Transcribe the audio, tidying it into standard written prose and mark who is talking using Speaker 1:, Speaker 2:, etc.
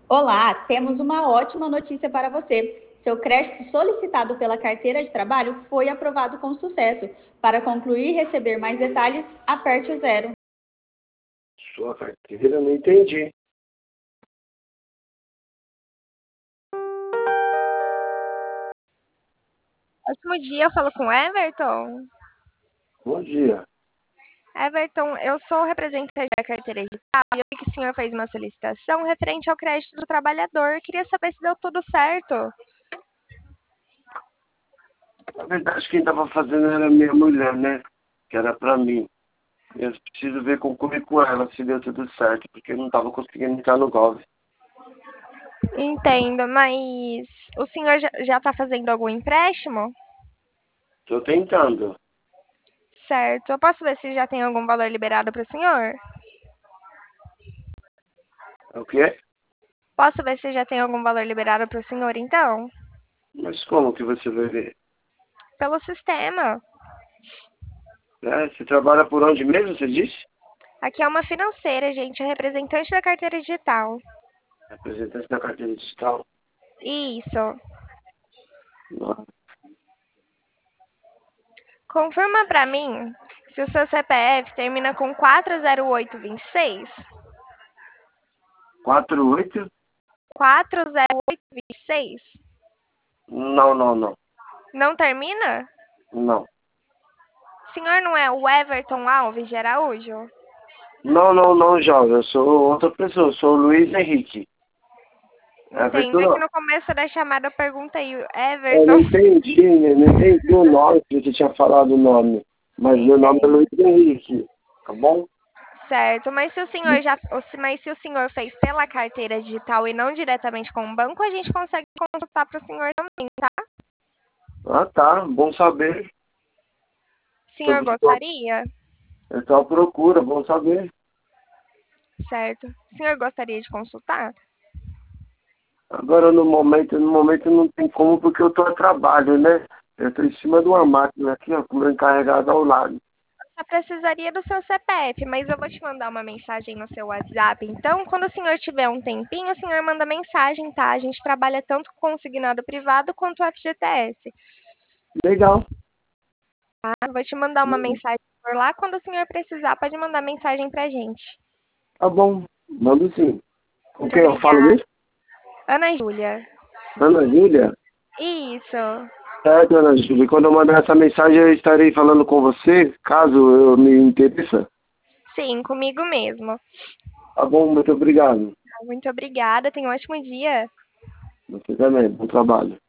Speaker 1: Olá, temos uma ótima notícia para você. Seu crédito solicitado pela carteira de trabalho foi aprovado com sucesso. Para concluir e receber mais detalhes, aperte o zero.
Speaker 2: Sua carteira, não entendi.
Speaker 3: Ótimo dia, eu falo com o Everton.
Speaker 2: Bom dia.
Speaker 3: Everton, eu sou representante da carteira digital e eu vi que o senhor fez uma solicitação referente ao crédito do trabalhador. Eu queria saber se deu tudo certo.
Speaker 2: Na verdade, quem estava fazendo era minha mulher, né? Que era para mim. Eu preciso ver concluir com ela se deu tudo certo, porque eu não estava conseguindo entrar no Gov.
Speaker 3: Entendo, mas o senhor já está fazendo algum empréstimo?
Speaker 2: Estou tentando.
Speaker 3: Certo. Eu posso ver se já tem algum valor liberado para o senhor?
Speaker 2: É o quê?
Speaker 3: Posso ver se já tem algum valor liberado para o senhor, então?
Speaker 2: Mas como que você vai ver?
Speaker 3: Pelo sistema.
Speaker 2: Você trabalha por onde mesmo, você disse?
Speaker 3: Aqui é uma financeira, gente, é representante da carteira digital.
Speaker 2: Representante da carteira digital.
Speaker 3: Isso.
Speaker 2: Não.
Speaker 3: Confirma pra mim se o seu CPF termina com 40826.
Speaker 2: 48?
Speaker 3: 40826.
Speaker 2: Não, não, não.
Speaker 3: Não termina?
Speaker 2: Não.
Speaker 3: O senhor não é o Everton Alves de Araújo?
Speaker 2: Não, não, não, jovem. Eu sou outra pessoa. Eu sou o Luiz Henrique.
Speaker 3: Entendo. É que
Speaker 2: Everton,
Speaker 3: no começo da chamada eu perguntei o
Speaker 2: eu não
Speaker 3: Everton.
Speaker 2: entendi, né? Não entendi o nome, que você tinha falado o nome. Mas meu nome é
Speaker 3: Entendo.
Speaker 2: Luiz Henrique, tá bom?
Speaker 3: Certo, mas se o senhor mas se o senhor fez pela carteira digital e não diretamente com o banco, a gente consegue consultar para o senhor também, tá?
Speaker 2: Ah, tá. Bom saber.
Speaker 3: O senhor gostaria?
Speaker 2: Eu estou à procura, bom saber.
Speaker 3: Certo. O senhor gostaria de consultar?
Speaker 2: Agora, no momento não tem como, porque eu estou a trabalho, né? Eu estou em cima de uma máquina aqui, ó, com o meu encarregado ao lado.
Speaker 3: Só precisaria do seu CPF, mas eu vou te mandar uma mensagem no seu WhatsApp. Então, quando o senhor tiver um tempinho, o senhor manda mensagem, tá? A gente trabalha tanto com consignado privado quanto o FGTS.
Speaker 2: Legal.
Speaker 3: Tá? Vou te mandar uma mensagem por lá. Quando o senhor precisar, pode mandar mensagem pra gente.
Speaker 2: Tá bom, mando sim. Com
Speaker 3: Muito
Speaker 2: quem eu falo
Speaker 3: obrigada.
Speaker 2: mesmo?
Speaker 3: Ana Júlia.
Speaker 2: Ana Júlia?
Speaker 3: Isso.
Speaker 2: Certo, Ana Júlia. Quando eu mandar essa mensagem, eu estarei falando com você, caso eu me interesse.
Speaker 3: Sim, comigo mesmo.
Speaker 2: Tá bom, muito obrigado.
Speaker 3: Muito obrigada. Tenha um ótimo dia.
Speaker 2: Você também, bom trabalho.